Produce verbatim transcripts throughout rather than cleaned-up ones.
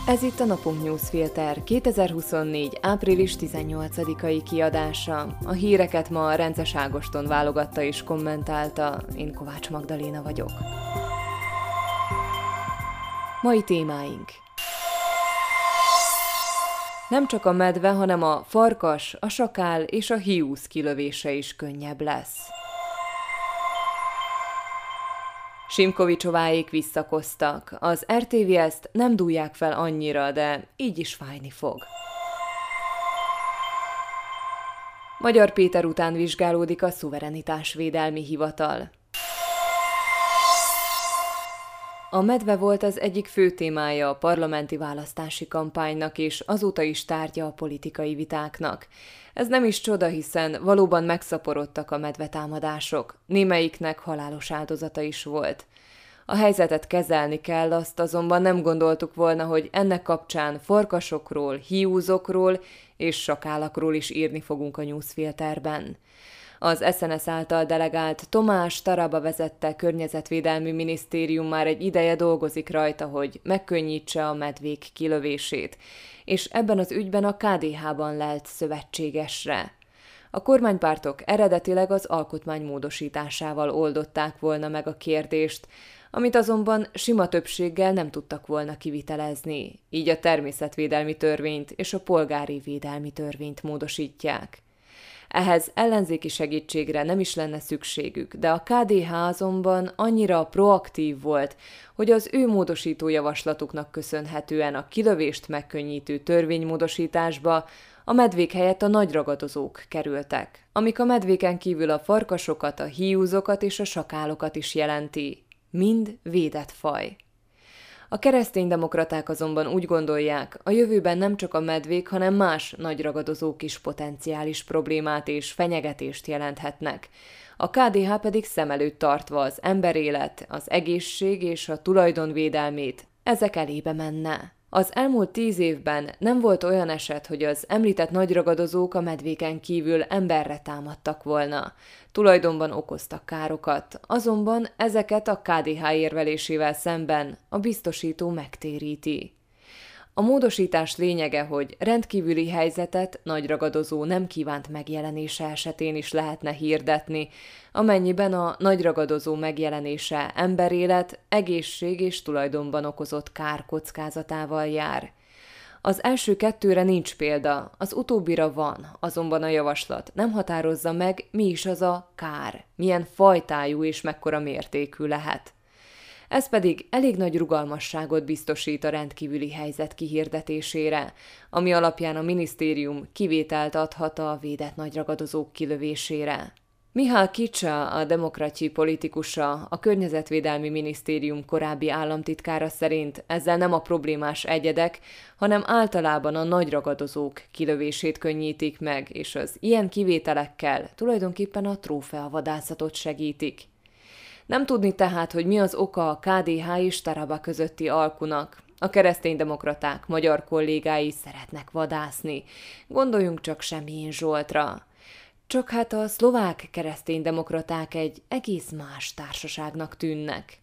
Ez itt a Napunk Newsfilter kétezer-huszonnégy. április tizennyolcadikai kiadása. A híreket ma Rences Ágoston válogatta és kommentálta, én Kovács Magdaléna vagyok. Mai témáink. Nem csak a medve, hanem a farkas, a sakál és a hiúz kilövése is könnyebb lesz. Simkovicsováék visszakoztak. Az er té vé ezt nem dúlják fel annyira, de így is fájni fog. Magyar Péter után vizsgálódik a Szuverenitásvédelmi Hivatal. A medve volt az egyik fő témája a parlamenti választási kampánynak, és azóta is tárgya a politikai vitáknak. Ez nem is csoda, hiszen valóban megszaporodtak a medvetámadások, némelyiknek halálos áldozata is volt. A helyzetet kezelni kell, azt azonban nem gondoltuk volna, hogy ennek kapcsán farkasokról, hiúzokról és sakálakról is írni fogunk a Newsfilterben. Az es en es által delegált Tomás Taraba vezette Környezetvédelmi Minisztérium már egy ideje dolgozik rajta, hogy megkönnyítse a medvék kilövését, és ebben az ügyben a ká dé há-ban lelt szövetségesre. A kormánypártok eredetileg az alkotmány módosításával oldották volna meg a kérdést, amit azonban sima többséggel nem tudtak volna kivitelezni, így a természetvédelmi törvényt és a polgári védelmi törvényt módosítják. Ehhez ellenzéki segítségre nem is lenne szükségük, de a ká dé há azonban annyira proaktív volt, hogy az ő módosító javaslatuknak köszönhetően a kilövést megkönnyítő törvénymódosításba a medvék helyett a nagyragadozók kerültek, amik a medvéken kívül a farkasokat, a hiúzokat és a sakálokat is jelenti. Mind védett faj. A kereszténydemokraták azonban úgy gondolják, a jövőben nem csak a medvék, hanem más nagyragadozók is potenciális problémát és fenyegetést jelenthetnek. A ká dé há pedig szem előtt tartva az emberélet, az egészség és a tulajdon védelmét, ezek elébe menne. Az elmúlt tíz évben nem volt olyan eset, hogy az említett nagyragadozók a medvéken kívül emberre támadtak volna. Tulajdonban okoztak károkat, azonban ezeket a ká dé há érvelésével szemben a biztosító megtéríti. A módosítás lényege, hogy rendkívüli helyzetet nagyragadozó nem kívánt megjelenése esetén is lehetne hirdetni, amennyiben a nagyragadozó megjelenése emberélet, egészség és tulajdonban okozott kár kockázatával jár. Az első kettőre nincs példa, az utóbbira van, azonban a javaslat nem határozza meg, mi is az a kár, milyen fajtájú és mekkora mértékű lehet. Ez pedig elég nagy rugalmasságot biztosít a rendkívüli helyzet kihirdetésére, ami alapján a minisztérium kivételt adhat a védett nagyragadozók kilövésére. Mihály Kicsa, a demokratyi politikusa, a Környezetvédelmi Minisztérium korábbi államtitkára szerint ezzel nem a problémás egyedek, hanem általában a nagyragadozók kilövését könnyítik meg, és az ilyen kivételekkel tulajdonképpen a trófeavadászatot segítik. Nem tudni tehát, hogy mi az oka a ká dé há és Taraba közötti alkunak. A kereszténydemokraták magyar kollégái szeretnek vadászni. Gondoljunk csak Semjén Zsoltra. Csak hát a szlovák kereszténydemokraták egy egész más társaságnak tűnnek.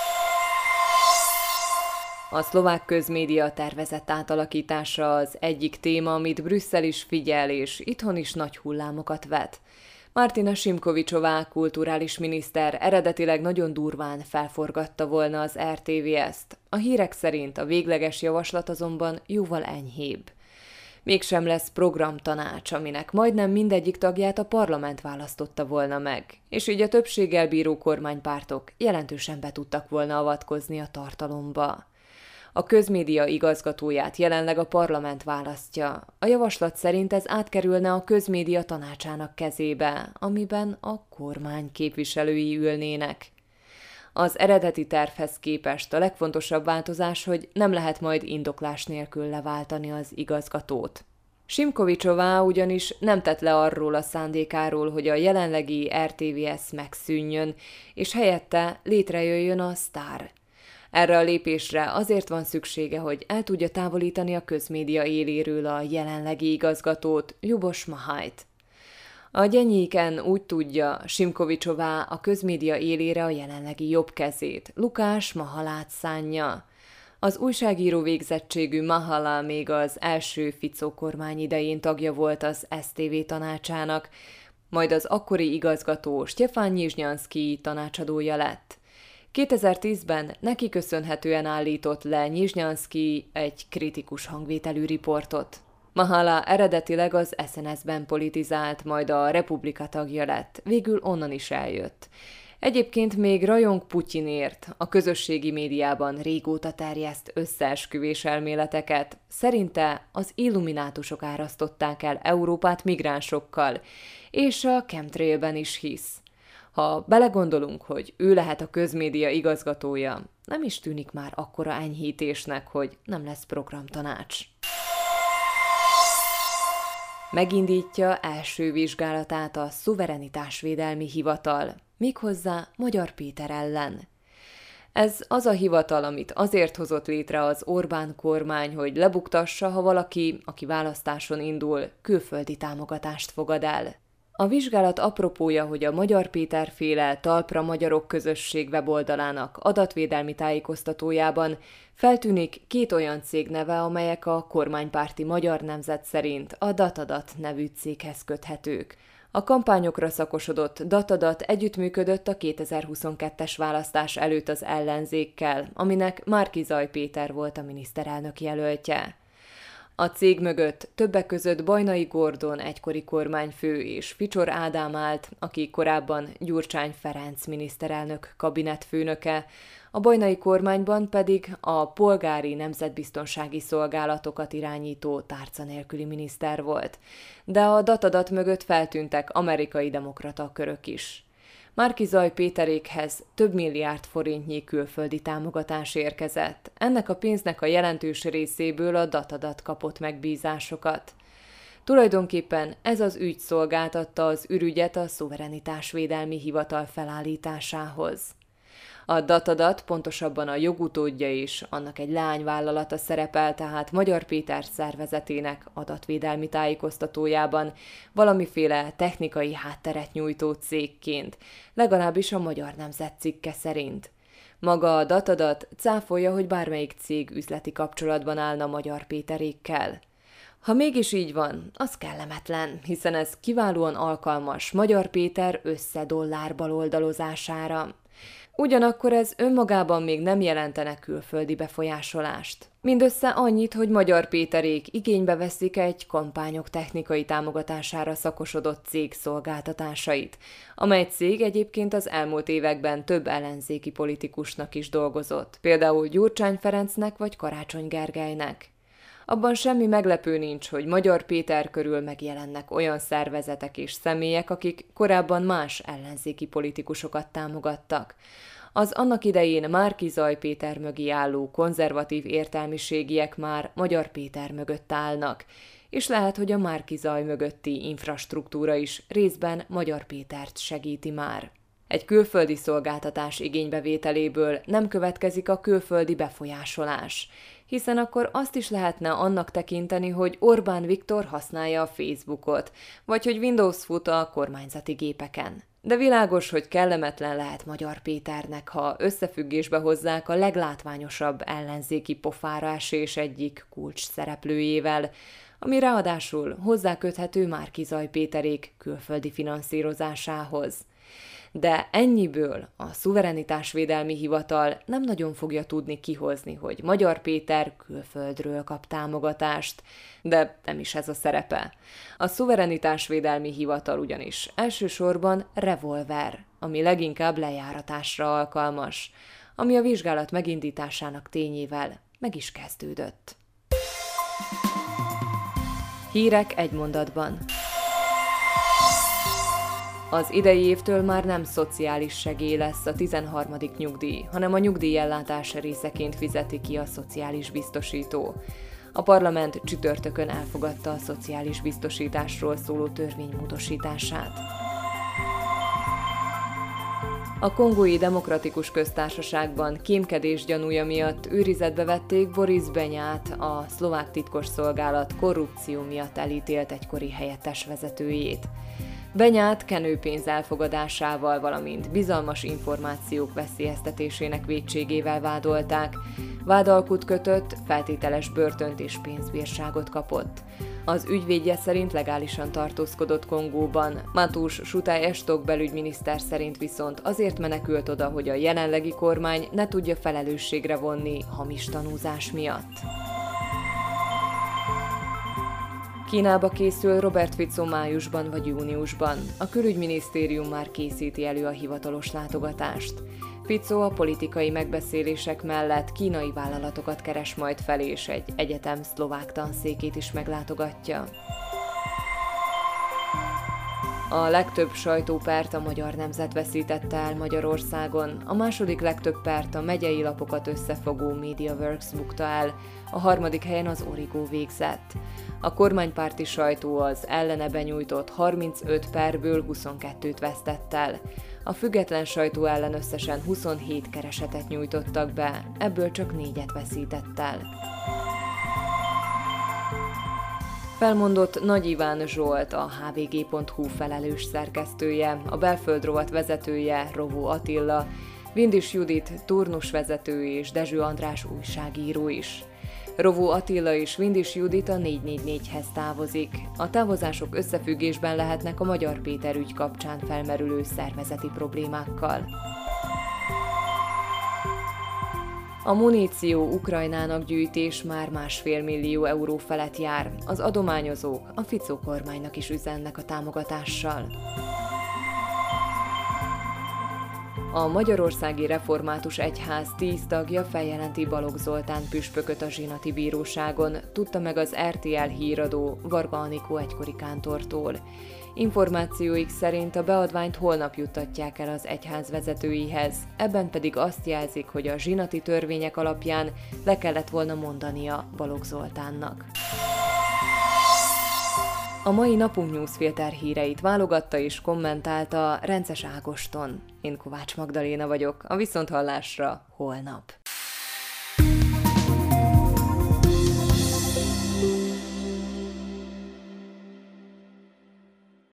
A szlovák közmédia tervezett átalakítása az egyik téma, amit Brüsszel is figyel, és itthon is nagy hullámokat vet. Martina Simkovicsová kulturális miniszter eredetileg nagyon durván felforgatta volna az er té vé ezt. A hírek szerint a végleges javaslat azonban jóval enyhébb. Mégsem lesz programtanács, aminek majdnem mindegyik tagját a parlament választotta volna meg, és így a többséggel bíró kormánypártok jelentősen be tudtak volna avatkozni a tartalomba. A közmédia igazgatóját jelenleg a parlament választja. A javaslat szerint ez átkerülne a közmédia tanácsának kezébe, amiben a kormány képviselői ülnének. Az eredeti tervhez képest a legfontosabb változás, hogy nem lehet majd indoklás nélkül leváltani az igazgatót. Simkovicsová ugyanis nem tett le arról a szándékáról, hogy a jelenlegi er té vé es megszűnjön, és helyette létrejöjjön a Sztár. Erre a lépésre azért van szüksége, hogy el tudja távolítani a közmédia éléről a jelenlegi igazgatót, Ljubos Mahajt. A Gyenyéken úgy tudja, Simkovicsová a közmédia élére a jelenlegi jobb kezét, Lukás Mahalát szánja. Az újságíró végzettségű Mahala még az első Fico kormány idején tagja volt az es té vé tanácsának, majd az akkori igazgató Stefan Nyizsnyanszkij tanácsadója lett. kétezer-tízben neki köszönhetően állított le Nyizsnyanszkij egy kritikus hangvételű riportot. Mahala eredetileg az es en es-ben politizált, majd a Republika tagja lett, végül onnan is eljött. Egyébként még rajong Putyinért, a közösségi médiában régóta terjeszt összeesküvés elméleteket. Szerinte az illuminátusok árasztották el Európát migránsokkal, és a chemtrailben is hisz. Ha belegondolunk, hogy ő lehet a közmédia igazgatója, nem is tűnik már akkora enyhítésnek, hogy nem lesz programtanács. Megindítja első vizsgálatát a Szuverenitásvédelmi Hivatal, méghozzá Magyar Péter ellen. Ez az a hivatal, amit azért hozott létre az Orbán kormány, hogy lebuktassa, ha valaki, aki választáson indul, külföldi támogatást fogad el. A vizsgálat apropója, hogy a Magyar Péter féle Talpra Magyarok közösség weboldalának adatvédelmi tájékoztatójában feltűnik két olyan cég neve, amelyek a kormánypárti Magyar Nemzet szerint a Datadat nevű céghez köthetők. A kampányokra szakosodott Datadat együttműködött a kétezer-huszonkettes választás előtt az ellenzékkel, aminek Márki-Zay Péter volt a miniszterelnök jelöltje. A cég mögött többek között Bajnai Gordon egykori kormányfő és Ficsor Ádám állt, aki korábban Gyurcsány Ferenc miniszterelnök kabinetfőnöke, a bajnai kormányban pedig a polgári nemzetbiztonsági szolgálatokat irányító tárca nélküli miniszter volt. De a Datadat mögött feltűntek amerikai demokrata körök is. Márki-Zay Péterékhez több milliárd forintnyi külföldi támogatás érkezett. Ennek a pénznek a jelentős részéből a Datadat kapott megbízásokat. Tulajdonképpen ez az ügy szolgáltatta az ürügyet a Szuverenitásvédelmi Hivatal felállításához. A Datadat, pontosabban a jogutódja is, annak egy leányvállalata szerepel tehát Magyar Péter szervezetének adatvédelmi tájékoztatójában valamiféle technikai hátteret nyújtó cégként, legalábbis a Magyar Nemzet cikke szerint. Maga a Datadat cáfolja, hogy bármelyik cég üzleti kapcsolatban állna Magyar Péterékkel. Ha mégis így van, az kellemetlen, hiszen ez kiválóan alkalmas Magyar Péter összedollár baloldalozására. Ugyanakkor ez önmagában még nem jelentene külföldi befolyásolást. Mindössze annyit, hogy Magyar Péterék igénybe veszik egy kampányok technikai támogatására szakosodott cég szolgáltatásait, amely cég egyébként az elmúlt években több ellenzéki politikusnak is dolgozott, például Gyurcsány Ferencnek vagy Karácsony Gergelynek. Abban semmi meglepő nincs, hogy Magyar Péter körül megjelennek olyan szervezetek és személyek, akik korábban más ellenzéki politikusokat támogattak. Az annak idején Márki-Zay Péter mögé álló konzervatív értelmiségiek már Magyar Péter mögött állnak, és lehet, hogy a Márki-Zay mögötti infrastruktúra is részben Magyar Pétert segíti már. Egy külföldi szolgáltatás igénybevételéből nem következik a külföldi befolyásolás, hiszen akkor azt is lehetne annak tekinteni, hogy Orbán Viktor használja a Facebookot, vagy hogy Windows fut a kormányzati gépeken. De világos, hogy kellemetlen lehet Magyar Péternek, ha összefüggésbe hozzák a leglátványosabb ellenzéki pofára esés egyik kulcs szereplőjével, ami ráadásul hozzáköthető Márki-Zay Péterék külföldi finanszírozásához. De ennyiből a Szuverenitásvédelmi Hivatal nem nagyon fogja tudni kihozni, hogy Magyar Péter külföldről kap támogatást, de nem is ez a szerepe. A Szuverenitásvédelmi Hivatal ugyanis elsősorban revolver, ami leginkább lejáratásra alkalmas, ami a vizsgálat megindításának tényével meg is kezdődött. Hírek egy mondatban. Az idei évtől már nem szociális segély lesz a tizenharmadik nyugdíj, hanem a nyugdíjellátás részeként fizeti ki a szociális biztosító. A parlament csütörtökön elfogadta a szociális biztosításról szóló törvény módosítását. A Kongói Demokratikus Köztársaságban kémkedés gyanúja miatt őrizetbe vették Boris Benyát, a szlovák titkosszolgálat korrupció miatt elítélt egykori helyettes vezetőjét. Benyát kenőpénz elfogadásával, valamint bizalmas információk veszélyeztetésének vétségével vádolták. Vádalkut kötött, feltételes börtönt és pénzbírságot kapott. Az ügyvédje szerint legálisan tartózkodott Kongóban, Matus Sutai Estok belügyminiszter szerint viszont azért menekült oda, hogy a jelenlegi kormány ne tudja felelősségre vonni hamis tanúzás miatt. Kínába készül Robert Fico májusban vagy júniusban. A külügyminisztérium már készíti elő a hivatalos látogatást. Fico a politikai megbeszélések mellett kínai vállalatokat keres majd fel, és egy egyetem szlovák tanszékét is meglátogatja. A legtöbb sajtópert a Magyar Nemzet veszítette el Magyarországon, a második legtöbb pert a megyei lapokat összefogó MediaWorks bukta el, a harmadik helyen az Origo végzett. A kormánypárti sajtó az ellene benyújtott harmincöt perből huszonkettőt vesztett el. A független sajtó ellen összesen huszonhét keresetet nyújtottak be, ebből csak négyet veszített el. Felmondott Nagy Iván Zsolt, a há vé gé pont hú felelős szerkesztője, a Belföld rovat vezetője, Rovó Attila, Vindis Judit turnusvezető és Dezső András újságíró is. Rovó Attila és Vindis Judit a négy négy négyhez távozik. A távozások összefüggésben lehetnek a Magyar Péter ügy kapcsán felmerülő szervezeti problémákkal. A muníció Ukrajnának gyűjtés már másfél millió euró felett jár. Az adományozók a Fico kormánynak is üzennek a támogatással. A Magyarországi Református Egyház tíz tagja feljelenti Balogh Zoltán püspököt a zsinati bíróságon, tudta meg az er té el híradó Varga Anikó egykori kántortól. Információik szerint a beadványt holnap juttatják el az egyház vezetőihez, ebben pedig azt jelzik, hogy a zsinati törvények alapján le kellett volna mondania Balogh Zoltánnak. A mai Napunk Newsfilter híreit válogatta és kommentálta Rences Ágoston. Én Kovács Magdaléna vagyok, a viszonthallásra holnap.